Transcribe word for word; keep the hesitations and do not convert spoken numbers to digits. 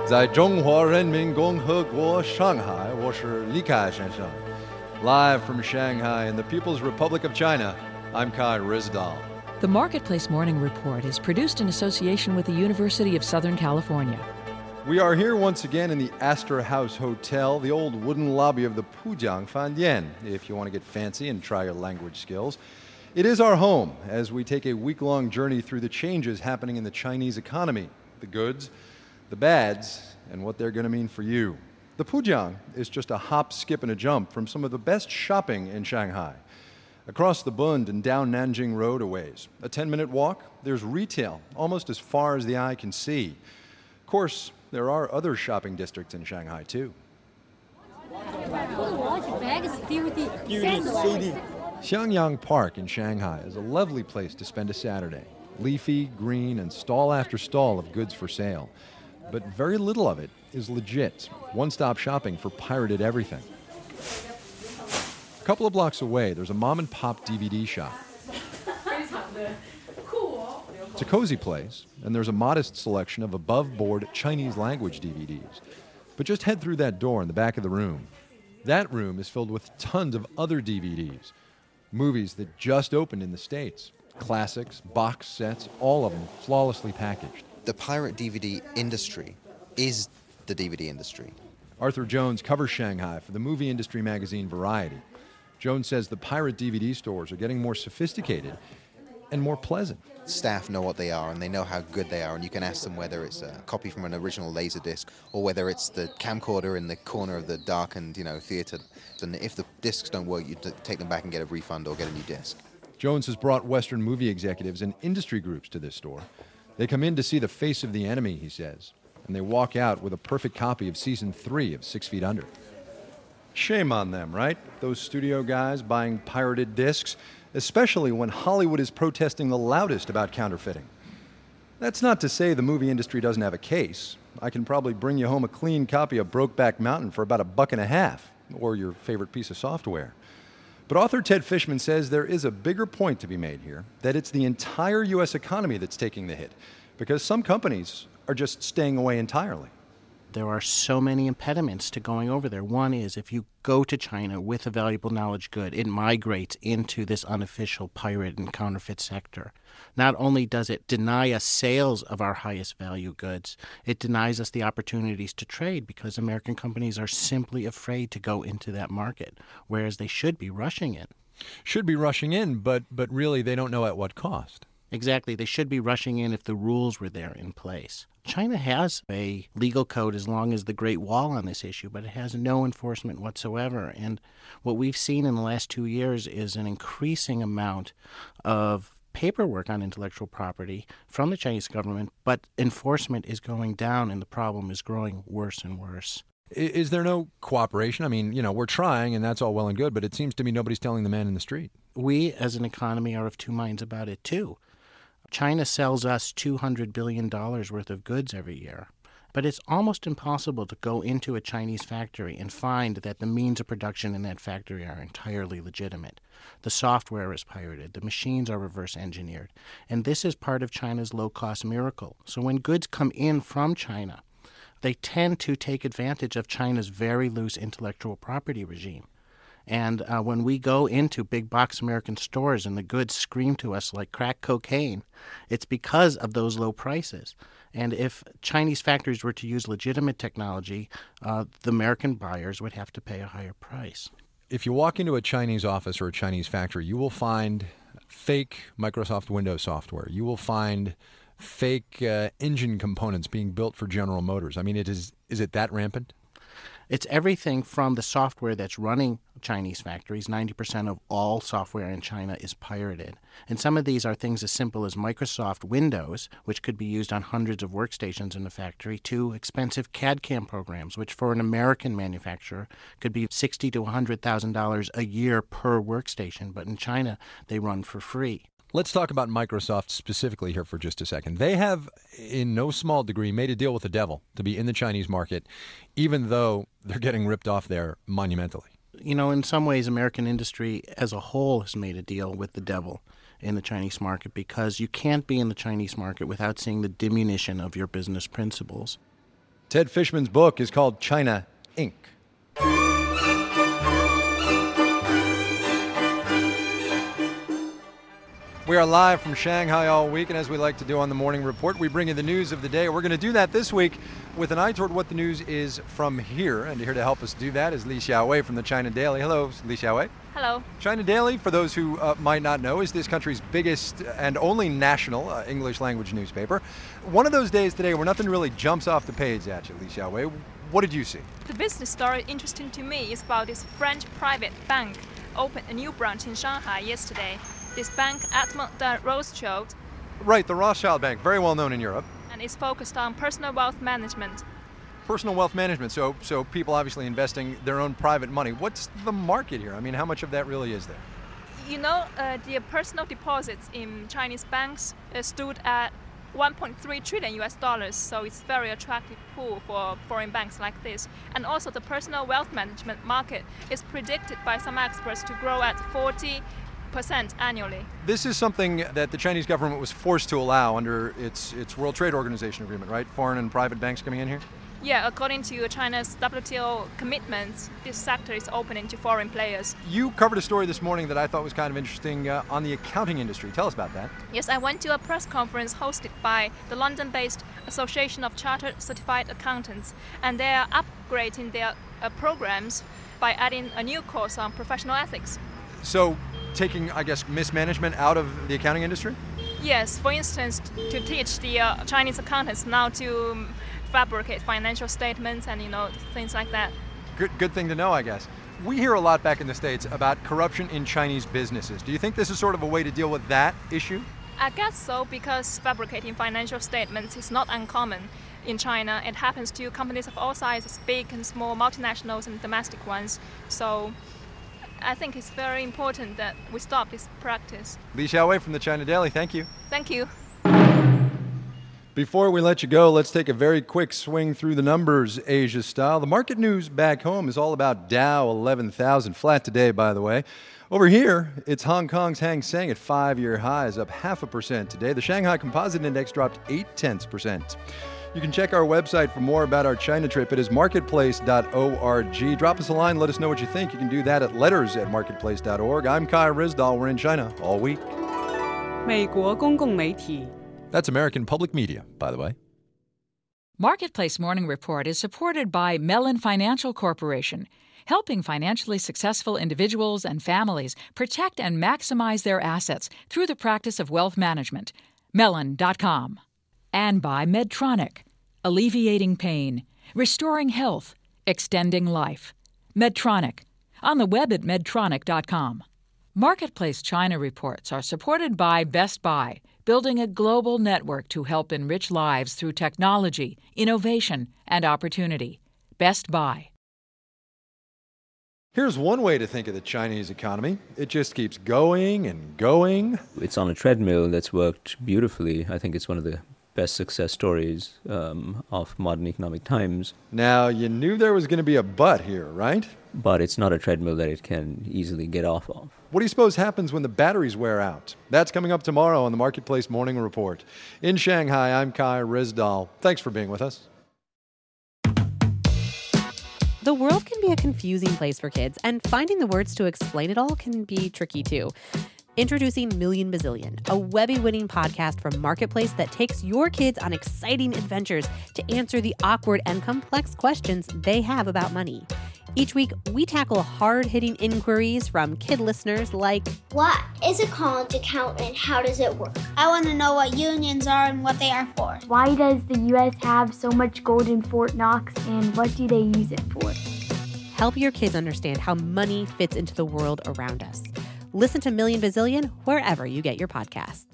在中华人民共和国上海，我是李凯先生。Live from Shanghai in the People's Republic of China, I'm Kai Rizdal. The Marketplace Morning Report is produced in association with the University of Southern California. We are here once again in the Astor House Hotel, the old wooden lobby of the Pujiang Fandian, if you want to get fancy and try your language skills. It is our home as we take a week-long journey through the changes happening in the Chinese economy, the goods, the bads, and what they're going to mean for you. The Pujiang is just a hop, skip, and a jump from some of the best shopping in Shanghai. Across the Bund and down Nanjing Road a ways, a ten-minute walk, there's retail almost as far as the eye can see. Of course, there are other shopping districts in Shanghai, too. Xiangyang Park in Shanghai is a lovely place to spend a Saturday. Leafy, green, and stall after stall of goods for sale. But very little of it is legit, one-stop shopping for pirated everything. A couple of blocks away, there's a mom-and-pop D V D shop. It's a cozy place, and there's a modest selection of above-board Chinese-language D V Ds. But just head through that door in the back of the room. That room is filled with tons of other D V Ds. Movies that just opened in the States. Classics, box sets, all of them flawlessly packaged. The pirate D V D industry is the D V D industry. Arthur Jones covers Shanghai for the movie industry magazine Variety. Jones says the pirate D V D stores are getting more sophisticated and more pleasant. Staff know what they are and they know how good they are, and you can ask them whether it's a copy from an original Laserdisc or whether it's the camcorder in the corner of the darkened, you know, theater. And if the discs don't work, you take them back and get a refund or get a new disc. Jones has brought Western movie executives and industry groups to this store. They come in to see the face of the enemy, he says, and they walk out with a perfect copy of season three of Six Feet Under. Shame on them, right? Those studio guys buying pirated discs, especially when Hollywood is protesting the loudest about counterfeiting. That's not to say the movie industry doesn't have a case. I can probably bring you home a clean copy of Brokeback Mountain for about a buck and a half, or your favorite piece of software. But author Ted Fishman says there is a bigger point to be made here, that it's the entire U S economy that's taking the hit, because some companies are just staying away entirely. There are so many impediments to going over there. One is if you go to China with a valuable knowledge good, it migrates into this unofficial pirate and counterfeit sector. Not only does it deny us sales of our highest value goods, it denies us the opportunities to trade because American companies are simply afraid to go into that market, whereas they should be rushing in. Should be rushing in, but but really they don't know at what cost. Exactly. They should be rushing in if the rules were there in place. China has a legal code as long as the Great Wall on this issue, but it has no enforcement whatsoever. And what we've seen in the last two years is an increasing amount of paperwork on intellectual property from the Chinese government, but enforcement is going down and the problem is growing worse and worse. Is there no cooperation? I mean, you know, we're trying and that's all well and good, but it seems to me nobody's telling the man in the street. We, as an economy, are of two minds about it, too. China sells us two hundred billion dollars worth of goods every year. But it's almost impossible to go into a Chinese factory and find that the means of production in that factory are entirely legitimate. The software is pirated. The machines are reverse engineered. And this is part of China's low-cost miracle. So when goods come in from China, they tend to take advantage of China's very loose intellectual property regime. And uh, when we go into big box American stores and the goods scream to us like crack cocaine, it's because of those low prices. And if Chinese factories were to use legitimate technology, uh, the American buyers would have to pay a higher price. If you walk into a Chinese office or a Chinese factory, you will find fake Microsoft Windows software. You will find fake uh, engine components being built for General Motors. I mean, it is is it that rampant? It's everything from the software that's running Chinese factories. ninety percent of all software in China is pirated. And some of these are things as simple as Microsoft Windows, which could be used on hundreds of workstations in the factory, to expensive C A D C A M programs, which for an American manufacturer could be sixty thousand to one hundred thousand dollars a year per workstation. But in China, they run for free. Let's talk about Microsoft specifically here for just a second. They have, in no small degree, made a deal with the devil to be in the Chinese market, even though they're getting ripped off there monumentally. You know, in some ways, American industry as a whole has made a deal with the devil in the Chinese market because you can't be in the Chinese market without seeing the diminution of your business principles. Ted Fishman's book is called China, Incorporated. We are live from Shanghai all week, and as we like to do on the Morning Report, we bring you the news of the day. We're going to do that this week with an eye toward what the news is from here. And here to help us do that is Li Xiaowei from the China Daily. Hello, Li Xiaowei. Hello. China Daily, for those who uh, might not know, is this country's biggest and only national uh, English language newspaper. One of those days today where nothing really jumps off the page at you, Li Xiaowei. What did you see? The business story interesting to me is about this French private bank opened a new branch in Shanghai yesterday. This bank, Edmond de Rothschild. Right, the Rothschild Bank, very well known in Europe. And it's focused on personal wealth management. Personal wealth management, so so people obviously investing their own private money. What's the market here? I mean, how much of that really is there? You know, uh, the personal deposits in Chinese banks uh, stood at one point three trillion U S dollars, so it's very attractive pool for foreign banks like this. And also the personal wealth management market is predicted by some experts to grow at forty percent annually. This is something that the Chinese government was forced to allow under its its World Trade Organization agreement, right? Foreign and private banks coming in here? Yeah, according to China's W T O commitments, this sector is opening to foreign players. You covered a story this morning that I thought was kind of interesting uh, on the accounting industry. Tell us about that. Yes, I went to a press conference hosted by the London-based Association of Chartered Certified Accountants, and they are upgrading their uh, programs by adding a new course on professional ethics. So, taking, I guess, mismanagement out of the accounting industry? Yes, for instance, to teach the uh, Chinese accountants now to um, fabricate financial statements and, you know, things like that. Good, good thing to know, I guess. We hear a lot back in the States about corruption in Chinese businesses. Do you think this is sort of a way to deal with that issue? I guess so, because fabricating financial statements is not uncommon in China. It happens to companies of all sizes, big and small, multinationals and domestic ones. So I think it's very important that we stop this practice. Li Xiaowei from the China Daily, thank you. Thank you. Before we let you go, let's take a very quick swing through the numbers, Asia style. The market news back home is all about Dow, eleven thousand, flat today, by the way. Over here, it's Hong Kong's Hang Seng at five-year highs, up half a percent today. The Shanghai Composite Index dropped eight tenths percent. You can check our website for more about our China trip. It is marketplace dot org. Drop us a line. Let us know what you think. You can do that at letters at marketplace dot org. I'm Kai Rizdal. We're in China all week. 美国公共媒体 That's American Public Media, by the way. Marketplace Morning Report is supported by Mellon Financial Corporation, helping financially successful individuals and families protect and maximize their assets through the practice of wealth management. Mellon dot com. And by Medtronic, alleviating pain, restoring health, extending life. Medtronic, on the web at medtronic dot com. Marketplace China reports are supported by Best Buy, building a global network to help enrich lives through technology, innovation, and opportunity. Best Buy. Here's one way to think of the Chinese economy. It just keeps going and going. It's on a treadmill that's worked beautifully. I think it's one of the best success stories um, of modern economic times. Now, you knew there was going to be a but here, right? But it's not a treadmill that it can easily get off of. What do you suppose happens when the batteries wear out? That's coming up tomorrow on the Marketplace Morning Report. In Shanghai, I'm Kai Rizdal. Thanks for being with us. The world can be a confusing place for kids, and finding the words to explain it all can be tricky too. Introducing Million Bazillion, a Webby-winning podcast from Marketplace that takes your kids on exciting adventures to answer the awkward and complex questions they have about money. Each week, we tackle hard-hitting inquiries from kid listeners like, what is a college account and how does it work? I want to know what unions are and what they are for. Why does the U S have so much gold in Fort Knox and what do they use it for? Help your kids understand how money fits into the world around us. Listen to Million Bazillion wherever you get your podcasts.